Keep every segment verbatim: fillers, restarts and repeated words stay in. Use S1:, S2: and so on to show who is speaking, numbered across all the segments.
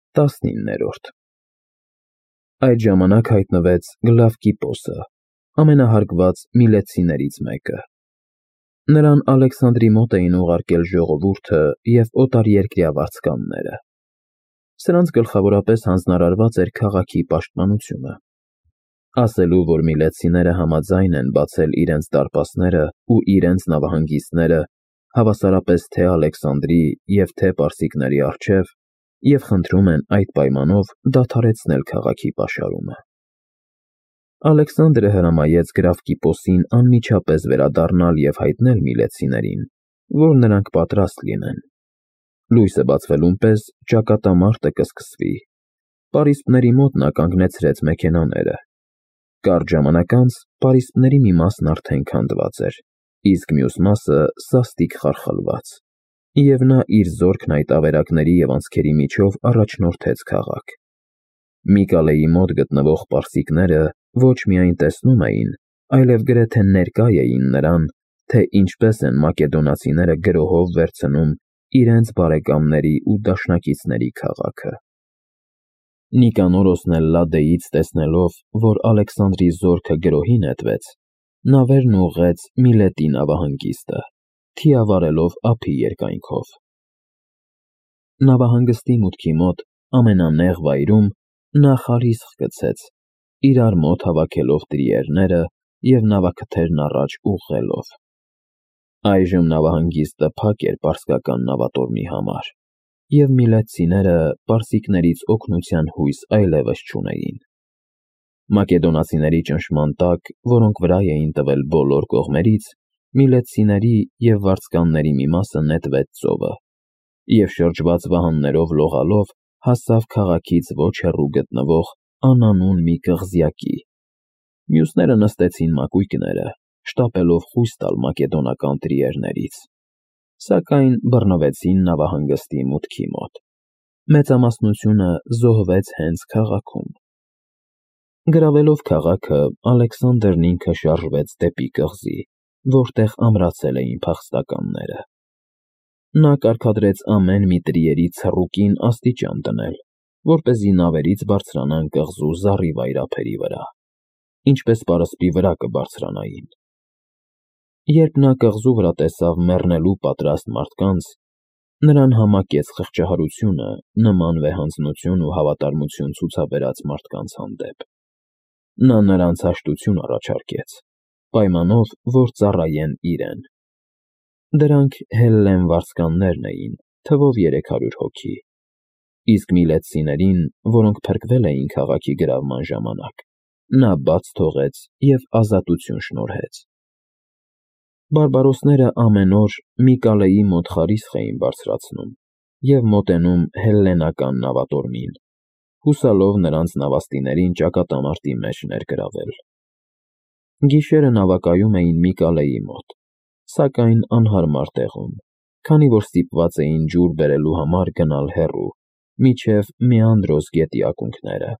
S1: տասնիններորդ Այդ ժամանակ հայտնվեց Գլավկիպոսը, ամենահարգված միլեցիներից մեկը։ Նրան Ալեքսանդրի մոտ էին ուղարկել ժողովուրդը և օտարերկրյա վարձկանները։ Սրանց գլխավորապես հանձնարարված էր քաղաքի պաշտպանությունը։ Ասելու, որ միլեցիները համաձայն են բացել իրենց դարպասները ու իրենց նավահանգիստները հավասարապես թե Ալեքսանդրի և թե պարսիկների առջև և խնդրում են այդ պայմանով դադարեցնել քաղաքի պաշարումը։ Ալեքսանդրը հրամայեց գրաֆ Կիպոսին անմիջապես վերադառնալ և հայտնել միլեցիներին, որ նրանք պատրաստ լինեն։ Լույսը բացվելուն պես ճակատամարտը կսկսվի։ Պարիսպների մոտ նա կանգնեցրեց մեքենաները։ Կարճ ժամանակ անց պարիսպների մի մասն արդեն քանդված էր, իսկ մյուս մասը սաստիկ խարխլված, և նա իր զորքն այդ ավերակների և անցքերի միջով առաջնորդեց քաղաք։ Միկալեի մոտ գտնվող պարսիկները ոչ միայն տեսնում էին, այլև գրեթե ներկա էին նրան, թե ինչպես են մակեդոնացիները գրոհով վերցնում իրենց բարեկամների ու դաշնակիցների քաղաքը։ Նիկանորոսն էլ լադեից տեսնելով, որ Ալեքսանդրի զորքը գրոհի նետվեց, նավերն ուղղեց Միլետի նավահանգիստը, թիավարելով ափի երկայնքով։ Նավահանգստի մուտքի մոտ ամենանեղ վայրում նա խարիսխ գցեց, իրար մոտ հավաքելով տրիերները և նավաքթերն առաջ ուղղելով։ Այժմ նավահանգիստը փակ էր պարսկական նավատորմի համար, և միլեցիները պարսիկներից օգնության հույս այլևս չունեին։ Մակեդոնացիների ճնշման տակ, որոնք վրա էին տվել բոլոր կողմերից, միլեցիների և վարձկանների մի մասը նետվեց ծովը և շրջված վահաններով լողալով հասավ քաղաքից ոչ հեռու գտնվող անանուն մի կղզյակի։ Մյուսները նստեցին մակույկները, շտապելով խույս տալ մակեդոնական տրիերներից, սակայն բռնվեցին նավահանգստի մուտքի մոտ։ Մեծամասնությունը զոհվեց հենց քաղաքում։ Գրավելով քաղաքը, Ալեքսանդրն ինքը շարժվեց դեպի կղզի, որտեղ ամրացել էին փախստականները։ Նա կարգադրեց ամեն մի տրիերի ցռուկին աստիճան դնել, որպեսզի նավերից բարձրանան կղզու զառիվայր ափերի վրա, ինչպես պարսպի վրա կբարձրանային։ Երբ նա կղզու վրա տեսավ մեռնելու պատրաստ մարդկանց, նրան համակեց խղճահարությունը նման վեհանձնություն ու հավատարմություն ցուցաբերած մարդկանց հանդեպ։ Նա նրանց հաշտություն առաջարկեց, պայմանով, որ ծառայեն իրեն։ Դրանք հելլեն վարձկաններն էին, թվով երեք հարյուր հոգի, իսկ միլեցիներին, որոնք փրկվել էին քաղաքի գրավման ժամանակ, նա բաց թողեց և ազատություն շնորհեց։ Բարբարոսները ամեն օր Միկալեի մոտ խարիսխ էին բարձրացնում և մոտենում հելլենական նավատորմին, հուսալով նրանց նավաստիներին ճակատամարտի մեջ ներգրավել։ Գիշերը նավակայում էին Միկալեի մոտ, սակայն անհարմար տեղում, քանի որ ստիպված էին ջուր բերելու համար գնալ հեռու, մինչև Մեանդրոս գետի ակունքները։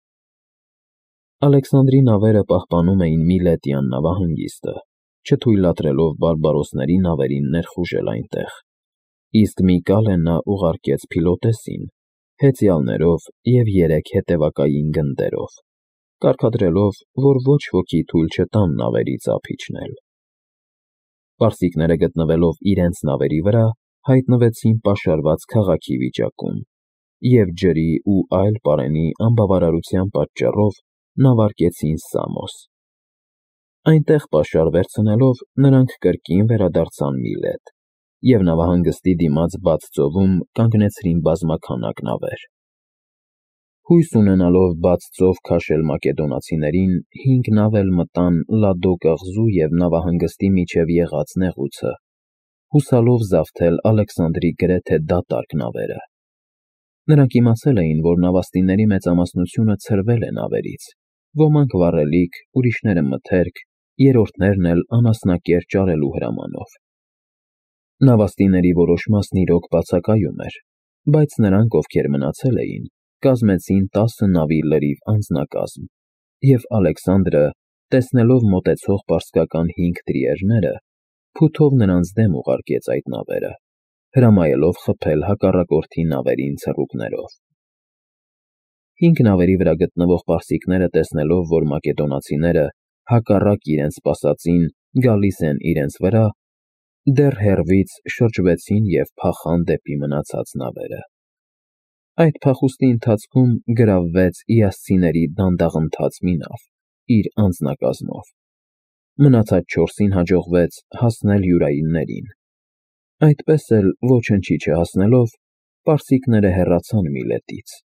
S1: Ալեքսանդրի նավերը պահպանում էին Միլետյան նավահանգիստը, չթույլատրելով բարբարոսների նավերին ներխուժել այնտեղ, իսկ Միկալեն նա ուղարկեց Փիլոտեսին, հեծյալներով և երեք հետևակային գնդերով, կարգադրելով, որ ոչ ոքի թույլ չտան նավերից ափ իջնել։ Պարսիկները գտնվելով իրենց նավերի վրա, հայտնվեցին պաշարված քաղաքի վիճակում և ջրի ու այլ պարենի անբավարարության պատճառով նավարկեցին Սամոս։ Այնտեղ պաշար վերցնելով, նրանք կրկին վերադարձան Միլետ և նավահանգստի դիմաց բաց ծովում կանգնեցրին բազմաքանակ նավեր։ Հույս ունենալով բաց ծով քաշել մակեդոնացիներին, հինգ նավ էլ մտան Լադո կղզու և նավահանգստի միջև եղած նեղուցը, հուսալով զավթել Ալեքսանդրի գրեթե դատարկ նավերը։ Նրանք իմացել էին, որ նավաստիների մեծամասնությունը ցրվել է նավերից, ոմանք վառելիք, ուրիշները մթերք, երրորդներն էլ անասնակեր ճարելու հրամանով։ Նավաստիների որոշ մասն իրոք բացակայում էր, բայց նրանք, ովքեր մնացել էին, կազմեցին տասը նավի լրիվ անձնակազմ, և Ալեքսանդրը, տեսնելով մոտեցող պարսկական հինգ տրիերները, փութով նրանց դեմ ուղարկեց այդ նավերը, հրամայելով խփել հակառակորդի նավերին ցռուկներով։ Հինգ նավերի վրա գտնվող պարսիկները տեսնելով, որ մակեդոնացիները, հակառակ իրենց սպասածին, գալիս են իրենց վրա, դեռ հեռվից շրջվեցին և փախան դեպի մնացած նավերը։ Այդ փախուստի ընթացքում գրավվեց իասցիների դանդաղընթաց մի նավ իր անձնակազմով, մնացած չորսին հաջողվեց հասնել յուրայիններին, այդպես էլ ոչնչի չհասնելով, պարսիկները հեռացան Միլետից։